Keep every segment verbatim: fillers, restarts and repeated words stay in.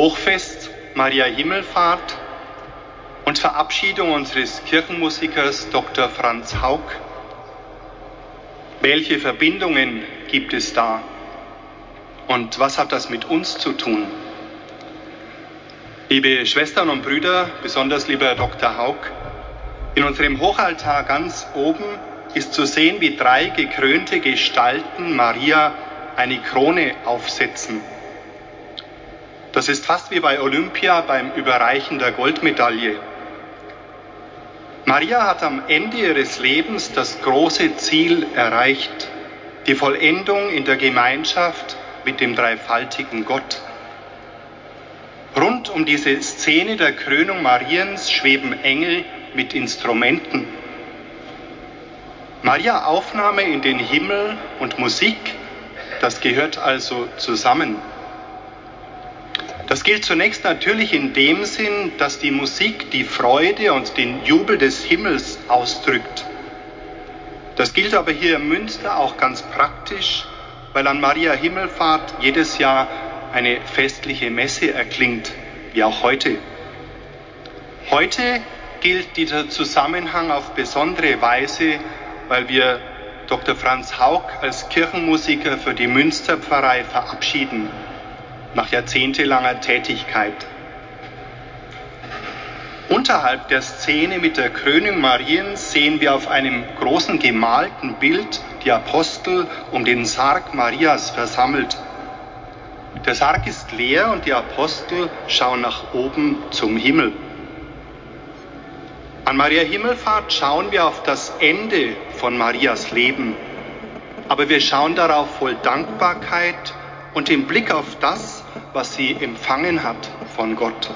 Hochfest Maria Himmelfahrt und Verabschiedung unseres Kirchenmusikers Doktor Franz Haug. Welche Verbindungen gibt es da? Und was hat das mit uns zu tun? Liebe Schwestern und Brüder, besonders lieber Herr Doktor Haug, in unserem Hochaltar ganz oben ist zu sehen, wie drei gekrönte Gestalten Maria eine Krone aufsetzen. Das ist fast wie bei Olympia beim Überreichen der Goldmedaille. Maria hat am Ende ihres Lebens das große Ziel erreicht, die Vollendung in der Gemeinschaft mit dem dreifaltigen Gott. Rund um diese Szene der Krönung Mariens schweben Engel mit Instrumenten. Maria Aufnahme in den Himmel und Musik, das gehört also zusammen. Das gilt zunächst natürlich in dem Sinn, dass die Musik die Freude und den Jubel des Himmels ausdrückt. Das gilt aber hier in Münster auch ganz praktisch, weil an Maria Himmelfahrt jedes Jahr eine festliche Messe erklingt, wie auch heute. Heute gilt dieser Zusammenhang auf besondere Weise, weil wir Doktor Franz Haug als Kirchenmusiker für die Münsterpfarrei verabschieden, nach jahrzehntelanger Tätigkeit. Unterhalb der Szene mit der Krönung Mariens sehen wir auf einem großen gemalten Bild die Apostel um den Sarg Marias versammelt. Der Sarg ist leer und die Apostel schauen nach oben zum Himmel. An Maria Himmelfahrt schauen wir auf das Ende von Marias Leben, aber wir schauen darauf voll Dankbarkeit und im Blick auf das, was sie empfangen hat von Gott.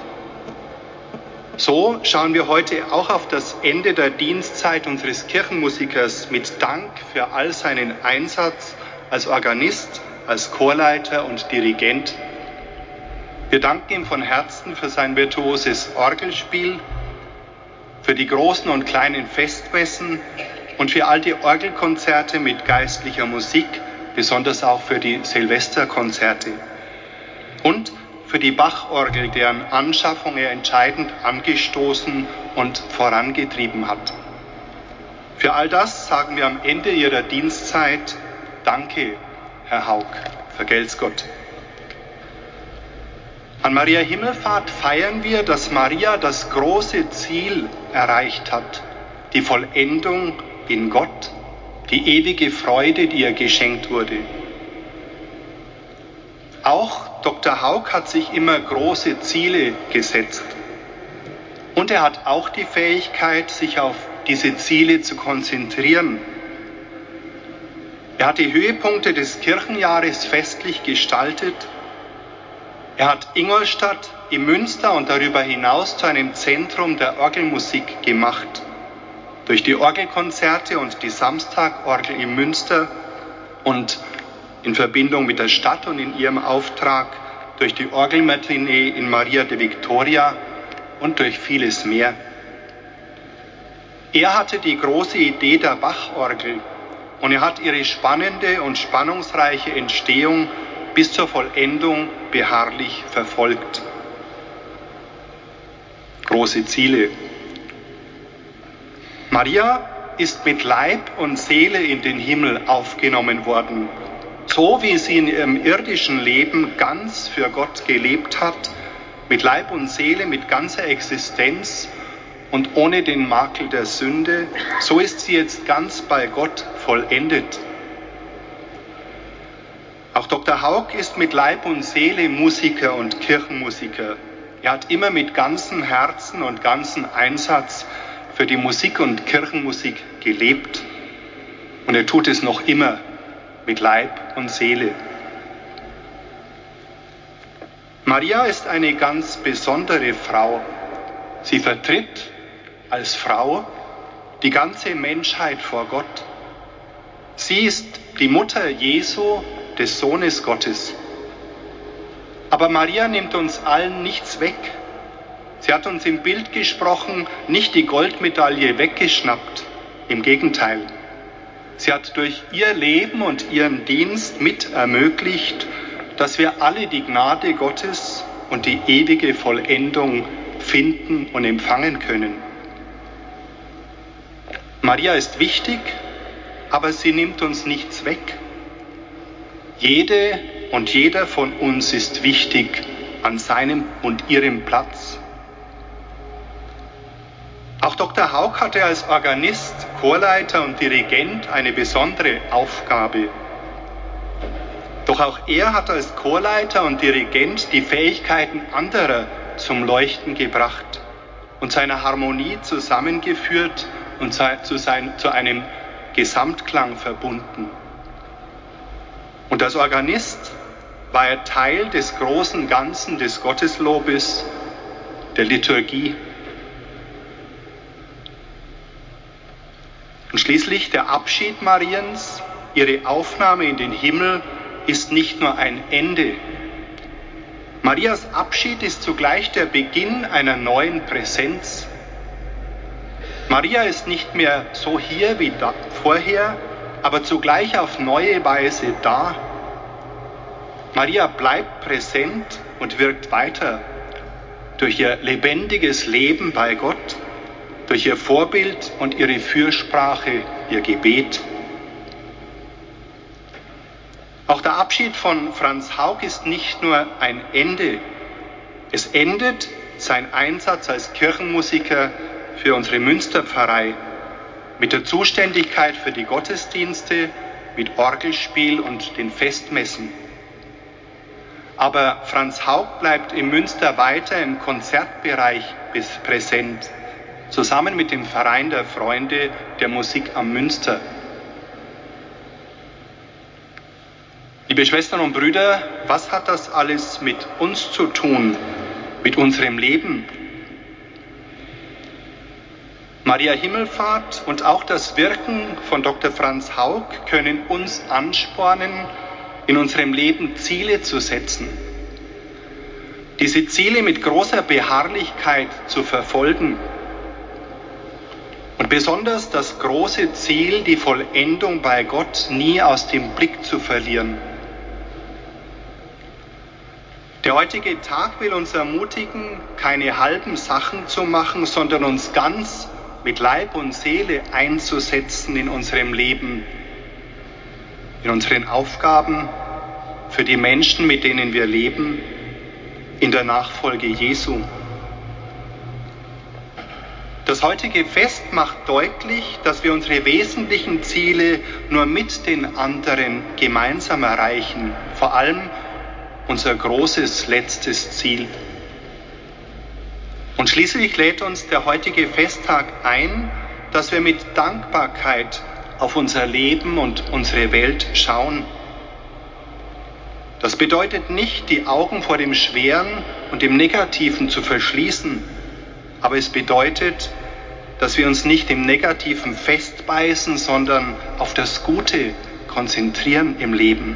So schauen wir heute auch auf das Ende der Dienstzeit unseres Kirchenmusikers mit Dank für all seinen Einsatz als Organist, als Chorleiter und Dirigent. Wir danken ihm von Herzen für sein virtuoses Orgelspiel, für die großen und kleinen Festmessen und für all die Orgelkonzerte mit geistlicher Musik, besonders auch für die Silvesterkonzerte. Und für die Bachorgel, deren Anschaffung er entscheidend angestoßen und vorangetrieben hat. Für all das sagen wir am Ende Ihrer Dienstzeit Danke, Herr Haug, vergelt's Gott. An Maria Himmelfahrt feiern wir, dass Maria das große Ziel erreicht hat, die Vollendung in Gott, die ewige Freude, die ihr geschenkt wurde. Auch Doktor Haug hat sich immer große Ziele gesetzt. Und er hat auch die Fähigkeit, sich auf diese Ziele zu konzentrieren. Er hat die Höhepunkte des Kirchenjahres festlich gestaltet. Er hat Ingolstadt im Münster und darüber hinaus zu einem Zentrum der Orgelmusik gemacht. Durch die Orgelkonzerte und die Samstagorgel im Münster und in Verbindung mit der Stadt und in ihrem Auftrag durch die Orgelmatinee in Maria de Victoria und durch vieles mehr. Er hatte die große Idee der Bachorgel und er hat ihre spannende und spannungsreiche Entstehung bis zur Vollendung beharrlich verfolgt. Große Ziele. Maria ist mit Leib und Seele in den Himmel aufgenommen worden, so wie sie in ihrem irdischen Leben ganz für Gott gelebt hat, mit Leib und Seele, mit ganzer Existenz und ohne den Makel der Sünde, so ist sie jetzt ganz bei Gott vollendet. Auch Doktor Haug ist mit Leib und Seele Musiker und Kirchenmusiker. Er hat immer mit ganzem Herzen und ganzem Einsatz für die Musik und Kirchenmusik gelebt. Und er tut es noch immer mit Leib und Seele. Maria ist eine ganz besondere Frau. Sie vertritt als Frau die ganze Menschheit vor Gott. Sie ist die Mutter Jesu, des Sohnes Gottes. Aber Maria nimmt uns allen nichts weg. Sie hat uns im Bild gesprochen, nicht die Goldmedaille weggeschnappt. Im Gegenteil. Sie hat durch ihr Leben und ihren Dienst mit ermöglicht, dass wir alle die Gnade Gottes und die ewige Vollendung finden und empfangen können. Maria ist wichtig, aber sie nimmt uns nichts weg. Jede und jeder von uns ist wichtig an seinem und ihrem Platz. Auch Doktor Hauck hatte als Organist, Chorleiter und Dirigent eine besondere Aufgabe. Doch auch er hat als Chorleiter und Dirigent die Fähigkeiten anderer zum Leuchten gebracht und seine Harmonie zusammengeführt und zu, sein, zu einem Gesamtklang verbunden. Und als Organist war er Teil des großen Ganzen des Gotteslobes, der Liturgie. Und schließlich der Abschied Mariens, ihre Aufnahme in den Himmel, ist nicht nur ein Ende. Marias Abschied ist zugleich der Beginn einer neuen Präsenz. Maria ist nicht mehr so hier wie da, vorher, aber zugleich auf neue Weise da. Maria bleibt präsent und wirkt weiter durch ihr lebendiges Leben bei Gott, durch ihr Vorbild und ihre Fürsprache, ihr Gebet. Auch der Abschied von Franz Hauck ist nicht nur ein Ende. Es endet sein Einsatz als Kirchenmusiker für unsere Münsterpfarrei mit der Zuständigkeit für die Gottesdienste, mit Orgelspiel und den Festmessen. Aber Franz Hauck bleibt in Münster weiter im Konzertbereich präsent, zusammen mit dem Verein der Freunde der Musik am Münster. Liebe Schwestern und Brüder, was hat das alles mit uns zu tun, mit unserem Leben? Maria Himmelfahrt und auch das Wirken von Doktor Franz Hauck können uns anspornen, in unserem Leben Ziele zu setzen. Diese Ziele mit großer Beharrlichkeit zu verfolgen. Und besonders das große Ziel, die Vollendung bei Gott, nie aus dem Blick zu verlieren. Der heutige Tag will uns ermutigen, keine halben Sachen zu machen, sondern uns ganz mit Leib und Seele einzusetzen in unserem Leben, in unseren Aufgaben, für die Menschen, mit denen wir leben, in der Nachfolge Jesu. Das heutige Fest macht deutlich, dass wir unsere wesentlichen Ziele nur mit den anderen gemeinsam erreichen, vor allem unser großes letztes Ziel. Und schließlich lädt uns der heutige Festtag ein, dass wir mit Dankbarkeit auf unser Leben und unsere Welt schauen. Das bedeutet nicht, die Augen vor dem Schweren und dem Negativen zu verschließen, aber es bedeutet, dass wir uns nicht im Negativen festbeißen, sondern auf das Gute konzentrieren im Leben.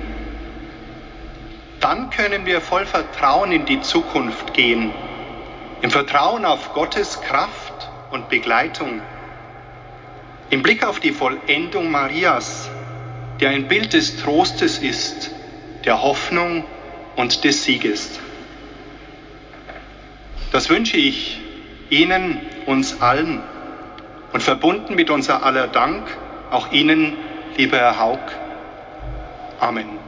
Dann können wir voll Vertrauen in die Zukunft gehen, im Vertrauen auf Gottes Kraft und Begleitung, im Blick auf die Vollendung Marias, die ein Bild des Trostes ist, der Hoffnung und des Sieges. Das wünsche ich Ihnen, uns allen und verbunden mit unser aller Dank, auch Ihnen, lieber Herr Hauck. Amen.